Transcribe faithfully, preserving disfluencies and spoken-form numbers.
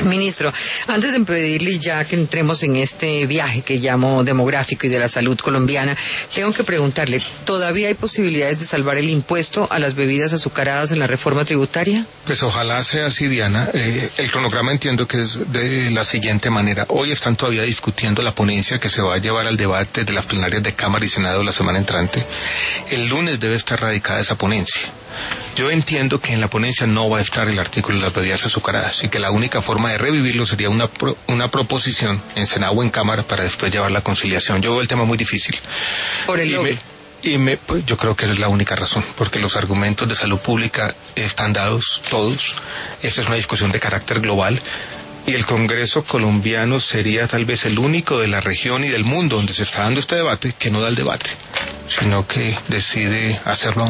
Ministro, antes de pedirle ya que entremos en este viaje que llamo demográfico y de la salud colombiana, tengo que preguntarle, ¿todavía hay posibilidades de salvar el impuesto a las bebidas azucaradas en la reforma tributaria? Pues ojalá sea así, Diana. Eh, el cronograma entiendo que es de la siguiente manera. Hoy están todavía discutiendo la ponencia que se va a llevar al debate de las plenarias de Cámara y Senado la semana entrante. El lunes debe estar radicada esa ponencia. Yo entiendo que en la ponencia no va a estar el artículo de las bebidas azucaradas y que la única forma de revivirlo sería una pro, una proposición en Senado o en Cámara para después llevar la conciliación. Yo veo el tema muy difícil. Por el lobby. Y me, pues, yo creo que es la única razón, porque los argumentos de salud pública están dados todos. Esta es una discusión de carácter global y el Congreso colombiano sería tal vez el único de la región y del mundo donde se está dando este debate que no da el debate, sino que decide hacerlo